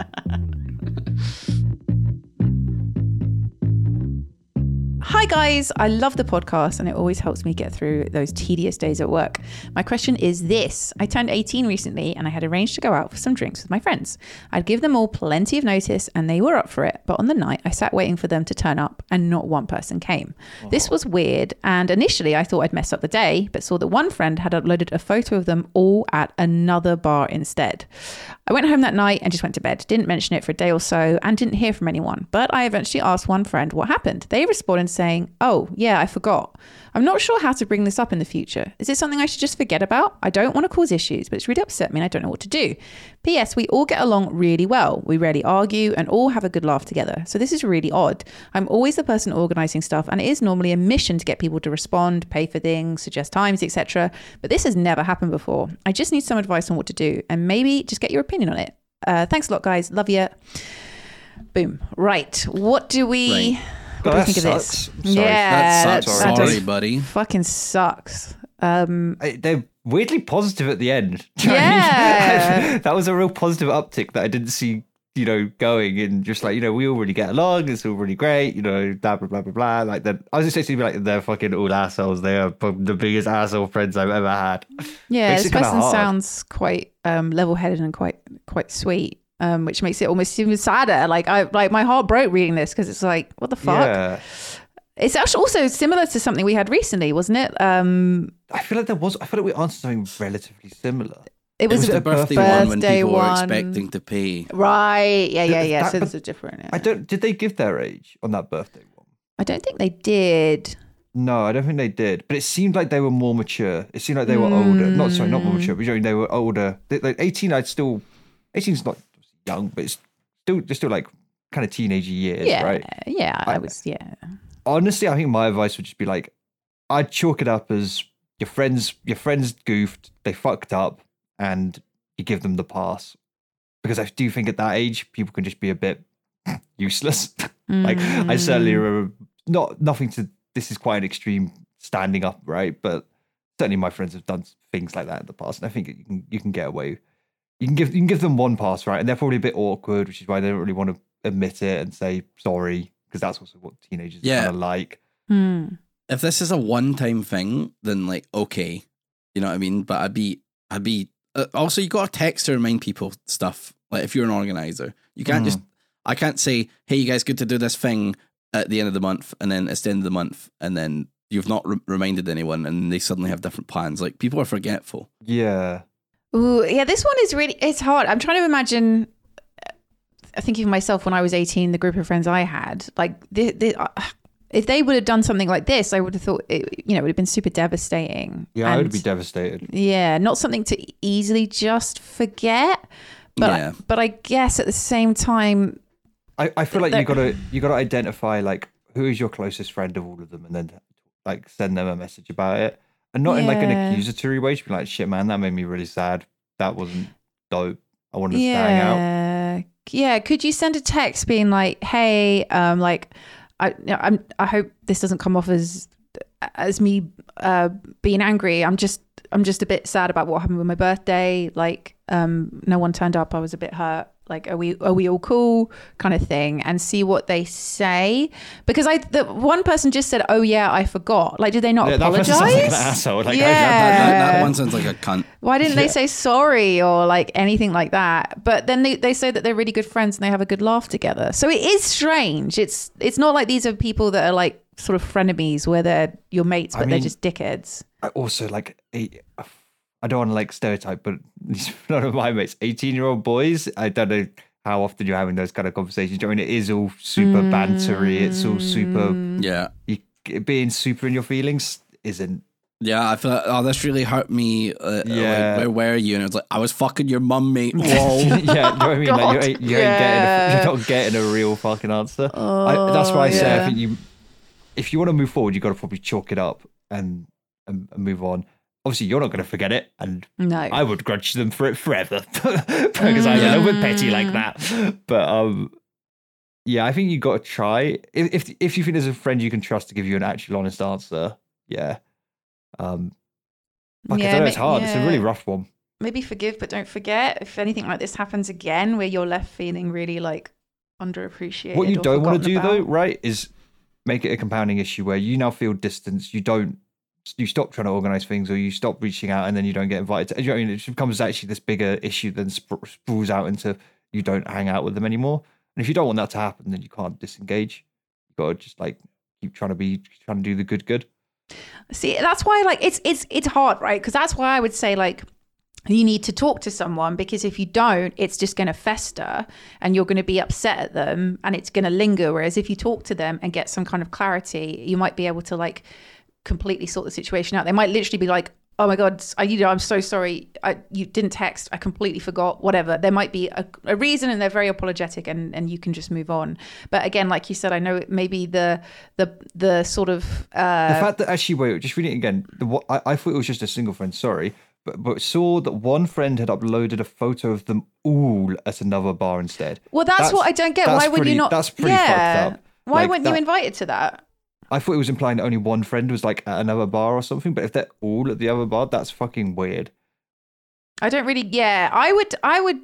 Hi guys, I love the podcast and it always helps me get through those tedious days at work. My question is this. I turned eighteen recently and I had arranged to go out for some drinks with my friends. I'd give them all plenty of notice and they were up for it, but on the night I sat waiting for them to turn up and not one person came. This was weird, and initially I thought I'd mess up the day, but saw that one friend had uploaded a photo of them all at another bar instead. I went home that night and just went to bed. Didn't mention it for a day or so and didn't hear from anyone. But I eventually asked one friend what happened. They responded saying, "Oh, yeah, I forgot. I'm not sure how to bring this up in the future. Is it something I should just forget about? I don't want to cause issues, but it's really upset me and I don't know what to do. P S. We all get along really well. We rarely argue and all have a good laugh together. So this is really odd. I'm always the person organising stuff and it is normally a mission to get people to respond, pay for things, suggest times, et cetera. But this has never happened before. I just need some advice on what to do and maybe just get your opinion on it. Uh, thanks a lot, guys. Love you." Boom. Right. What do we... Right. What do Oh, we that think of this? sucks. Sorry. Yeah, that sucks. that Sorry, does buddy. fucking sucks. Um, I- They're weirdly positive at the end. Yeah. That was a real positive uptick that I didn't see, you know, going and just like, you know, we all really get along. It's all really great, you know, blah, blah, blah, blah, blah. Like, then I was expecting to be like, they're fucking all assholes. They are probably the biggest asshole friends I've ever had. yeah, Makes this it kinda person hard. sounds quite um, level-headed and quite quite sweet. Um, which makes it almost even sadder. Like I, like my heart broke reading this because it's like, what the fuck? Yeah. It's actually also similar to something we had recently, wasn't it? Um, I feel like there was, I feel like we answered something relatively similar. it It was, was a the birthday, birthday one when people one. were expecting to pay. Right? Yeah, yeah, yeah. That- so but there's a different. Yeah. I don't, did they give their age on that birthday one? I don't think they did. No, I don't think they did. But it seemed like they were more mature. It seemed like they were older. Not sorry, not more mature, but you know, they were older. They, like eighteen, I'd still, eighteen's not young, but it's still just still like kind of teenage years, Yeah, right? yeah. I I- was. Yeah. Honestly, I think my advice would just be like, I'd chalk it up as your friends, your friends goofed, they fucked up, and you give them the pass. Because I do think at that age, people can just be a bit useless. Like I certainly remember, not nothing to. This is quite an extreme standing up, right? But certainly my friends have done things like that in the past, and I think you can you can get away. You can give you can give them one pass, right? And they're probably a bit awkward, which is why they don't really want to admit it and say sorry, because that's also what teenagers Yeah. kind of like. Hmm. If this is a one-time thing, then like okay, you know what I mean. But I'd be, I'd be. Uh, also, you got to text to remind people stuff. Like if you're an organizer, you can't Mm. just. I can't say, "Hey, you guys, good to do this thing at the end of the month," and then it's the end of the month, and then you've not re- reminded anyone, and they suddenly have different plans. Like, people are forgetful. Yeah. Ooh, yeah, this one is really, it's hard. I'm trying to imagine, I think even myself when I was eighteen, the group of friends I had, like, the, the, uh, if they would have done something like this, I would have thought, it, you know, it would have been super devastating. Yeah, and, I would be devastated. Yeah, not something to easily just forget. But, Yeah. but I guess at the same time, I, I feel like They're- you gotta you gotta identify like who is your closest friend of all of them, and then like send them a message about it, and not in like an Yeah. accusatory way. Just be like, shit, man, that made me really sad. That wasn't dope. I wanted us to hang out. yeah, yeah. Could you send a text being like, "Hey, um, like, I, you know, I'm, I hope this doesn't come off as as me uh being angry. I'm just, I'm just a bit sad about what happened with my birthday. Like, um, no one turned up. I was a bit hurt. Like, are we, are we all cool?" Kind of thing, and see what they say. Because I, the one person just said, "Oh yeah, I forgot." Like, did they not Yeah, that apologize? person sounds like an asshole. Like, Yeah. I, That, that, that Yeah. one sounds like a cunt. Why didn't they Yeah. say sorry or like anything like that? But then they, they say that they're really good friends and they have a good laugh together. So it is strange. It's it's not like these are people that are like sort of frenemies where they're your mates, I but they're mean- just dickheads. I also like a- I don't want to like stereotype, but none of my mates, eighteen year old boys, I don't know how often you're having those kind of conversations. Do you know what I mean? It is all super bantery. It's all super, Yeah. you, being super in your feelings isn't. Yeah, I feel like, oh, this really hurt me. Uh, Yeah. Like, where were you? And it's like, I was fucking your mum, mate. Whoa. yeah, you know what I mean? Like, you God, ain't, you ain't yeah. getting a, you're not getting a real fucking answer. I, that's why I say I yeah. think you, if you want to move forward, you got to probably chalk it up and, and, and move on. Obviously, you're not going to forget it, and No. I would grudge them for it forever because I'm a little bit petty like that. But um, yeah, I think you got to try. If, if if you think there's a friend you can trust to give you an actual honest answer, yeah. Um, fuck, I Yeah, don't know, it's ma- hard. It's a yeah. really rough one. Maybe forgive, but don't forget. If anything like this happens again, where you're left feeling really like underappreciated. What you or don't want to forgotten do though, about. right, is make it a compounding issue where you now feel distance. You don't. You stop trying to organize things, or you stop reaching out, and then you don't get invited. To, you know what I mean? It becomes actually this bigger issue than sp- sprawls out into you don't hang out with them anymore. And if you don't want that to happen, then you can't disengage. You got to just like keep trying to be trying to do the good, good. See, that's why like it's it's it's hard, right? Because that's why I would say like you need to talk to someone, because if you don't, it's just going to fester and you're going to be upset at them and it's going to linger. Whereas if you talk to them and get some kind of clarity, you might be able to like completely sort the situation out. They might literally be like, "Oh my God, I, you know, I'm so sorry. I, you didn't text. I completely forgot," whatever. There might be a, a reason and they're very apologetic and, and you can just move on. But again, like you said, I know maybe the, the, the sort of, uh, The fact that actually, wait, just reading it again. The, what, I, I thought it was just a single friend. Sorry, but but saw that one friend had uploaded a photo of them all at another bar instead. well, that's, what I don't get. that's Why would pretty- you not? That's pretty yeah. fucked up. Why Like, weren't that- you invited to that? I thought it was implying that only one friend was like at another bar or something. But if they're all at the other bar, that's fucking weird. I don't really. Yeah, I would. I would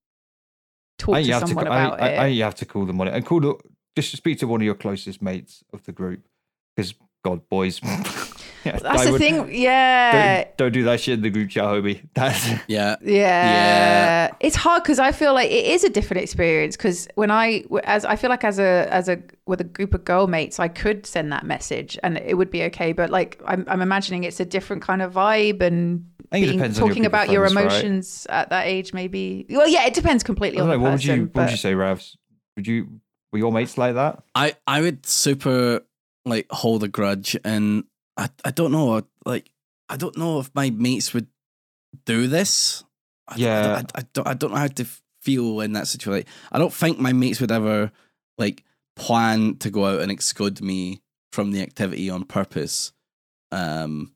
talk I, to you have someone to, about I, it. I, I, you have to call them on it and call the, just to speak to one of your closest mates of the group, because God, boys, yeah, That's I the would- thing. Yeah. Don't, don't do that shit in the group chat, homie. That's Yeah. Yeah. Yeah. It's hard because I feel like it is a different experience, because when I as I feel like as a as a with a group of girl mates, I could send that message and it would be okay, but like I'm I'm imagining it's a different kind of vibe, and I think it being, depends on your talking group of about your friends, right? emotions at that age maybe. Well, yeah, it depends completely I on don't know. the What would person. you What would but- you say, Ravs? Would you were your mates like that? I, I would super like hold a grudge, and I, I don't know, like I don't know if my mates would do this. I, Yeah. I, I, I don't I don't know how to feel in that situation. Like, I don't think my mates would ever like plan to go out and exclude me from the activity on purpose. Um,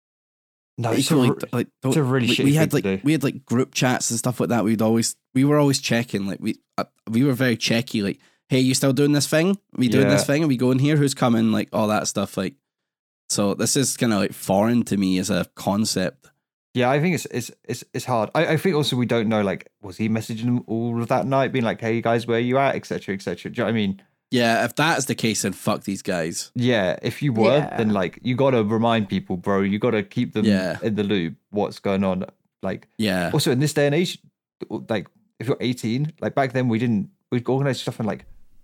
No, it's a, equally, r- like it's a really we, shitty we thing had to like do. we had like group chats and stuff like that. We'd always we were always checking, like we uh, we were very checky, like, hey, you still doing this thing? Are we doing this Yeah. thing? Are we going here? Who's coming? Like all that stuff. Like, so this is kind of like foreign to me as a concept. Yeah, I think it's it's it's it's hard. I, I think also we don't know, like, was he messaging them all of that night, being like, "Hey guys, where you at?" et cetera, et cetera. Do you know what I mean? Yeah, if that is the case, then fuck these guys. Yeah, if you were, Yeah. then like you got to remind people, bro. You got to keep them Yeah. in the loop. What's going on? Like, Yeah, also in this day and age, like if you're eighteen, like back then we didn't we organized stuff in like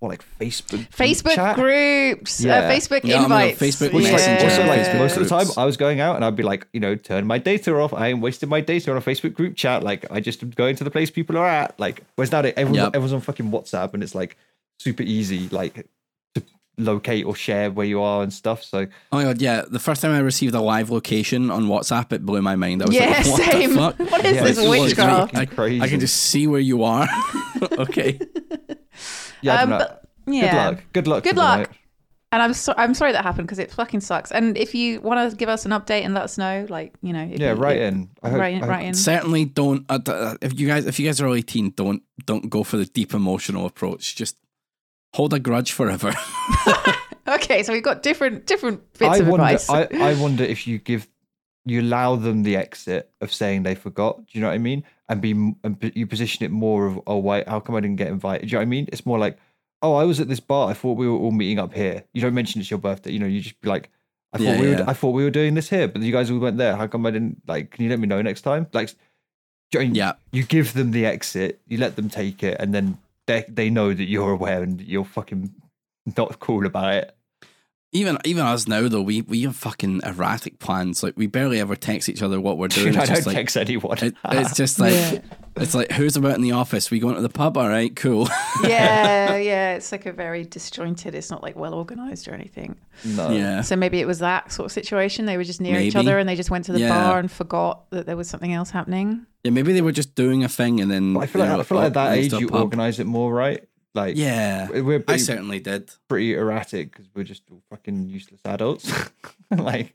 what, like Facebook Facebook chat? groups, Yeah. uh, Facebook Yeah, I'm on invites. Facebook Which, like, Messenger, also, like, Facebook most of the time, groups. I was going out and I'd be like, you know, turn my data off. I ain't wasting my data on a Facebook group chat. Like, I just am going to the place people are at. Like, whereas now everyone's, Yep. everyone's on fucking WhatsApp and it's like super easy, like, to locate or share where you are and stuff. So, Oh my god, yeah. The first time I received a live location on WhatsApp, it blew my mind. I was Yeah, like, what same. the fuck? What is Yeah, this it's like- witchcraft? I, Crazy. I can just see where you are. Okay. yeah, I Um, don't know. but- yeah. Good luck. Good luck. Good to the luck. night. And I'm so, I'm sorry that happened because it fucking sucks. And if you want to give us an update and let us know, like, you know, if Yeah, you, right if- in. I hope, right in, I right in. Certainly don't. Uh, uh, if you guys, if you guys are eighteen, don't don't go for the deep emotional approach. Just hold a grudge forever. Okay, so we've got different different bits I of wonder. advice. I, I wonder if you give, you allow them the exit of saying they forgot. Do you know what I mean? And be and p- you position it more of, oh wait, how come I didn't get invited? Do you know what I mean? It's more like, oh, I was at this bar. I thought we were all meeting up here. You don't mention it's your birthday. You know, you just be like, I thought Yeah, we were. yeah. I thought we were doing this here, but you guys all went there. How come I didn't? Like, can you let me know next time? Like, do you know what I mean? Yeah. You give them the exit. You let them take it, and then they they know that you're aware and you're fucking not cool about it. Even even us now though, we we have fucking erratic plans. Like we barely ever text each other what we're doing. Dude, I It's don't just like text anyone. it, it's just like Yeah. it's like who's about in the office? We going to the pub? All right, cool. yeah, yeah, it's like a very disjointed. It's not like well organized or anything. no. Yeah. So maybe it was that sort of situation. They were just near each Maybe. other and they just went to the Yeah. bar and forgot that there was something else happening. Yeah, maybe they were just doing a thing and then I feel like you know, I feel like at that oh, age to a you pub. organize it more, right? Like, Yeah, we're I pretty, certainly did. pretty erratic because we're just all fucking useless adults. Like,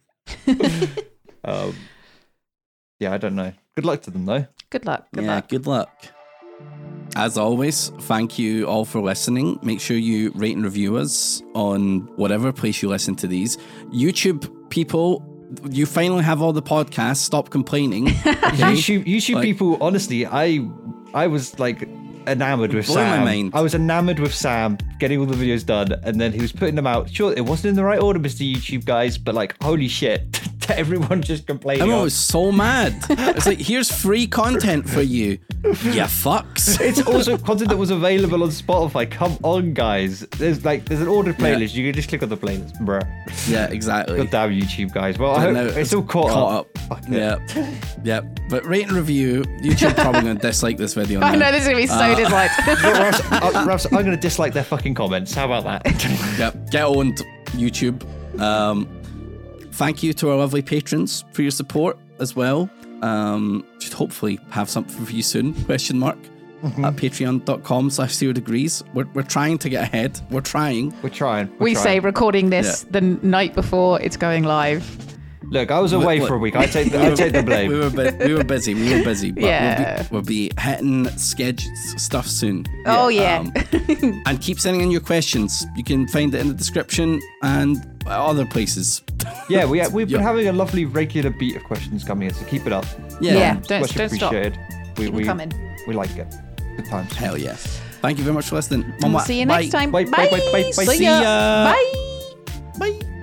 um, yeah, I don't know. Good luck to them though. Good luck. Good yeah, luck. good luck. As always, thank you all for listening. Make sure you rate and review us on whatever place you listen to these. YouTube people, you finally have all the podcasts. Stop complaining. Okay? YouTube, YouTube Like- people. Honestly, I, I was like enamored with Blowing my Sam. mind. I was enamored with Sam getting all the videos done, and then he was putting them out. Sure, it wasn't in the right order, Mister YouTube guys, but like, holy shit, everyone just complaining. I on- was so mad. It's like, here's free content for you. You fucks. It's also content that was available on Spotify. Come on, guys. There's like there's an ordered playlist. You can just click on the playlist, bruh. Yeah, exactly. God damn YouTube guys. Well, I But hope now it's all caught, up. Fuck it. Yeah. Yeah. But rate and review. YouTube probably going to dislike this video now. I know this is going to be so Uh, disliked. Russ, uh, Russ, I'm going to dislike their fucking comments. How about that? Yep. Get owned, YouTube. Um, thank you to our lovely patrons for your support as well. Um, should hopefully have something for you soon, question mark, Mm-hmm. at patreon.com slash zero degrees. We're, we're trying to get ahead. We're trying. We're trying. We're we trying. say recording this the night before it's going live. Look, I was away Look, for a week. I take the, I take the blame. We were bu- we were busy. We were busy. But Yeah. we'll, be, we'll be hitting sketch stuff soon. Oh, yeah. Um, and keep sending in your questions. You can find it in the description and other places. Yeah, we we've been Yeah. having a lovely regular beat of questions coming in, so keep it up. Yeah. Yeah. It's Don't- much don't stop. appreciated. We Keep 'em we coming. we like it. Good times. Hell yeah. Thank you very much for listening. We'll Mwah. see you Bye. next time. Bye, bye, bye, bye, bye. See See ya. ya. Bye. Bye.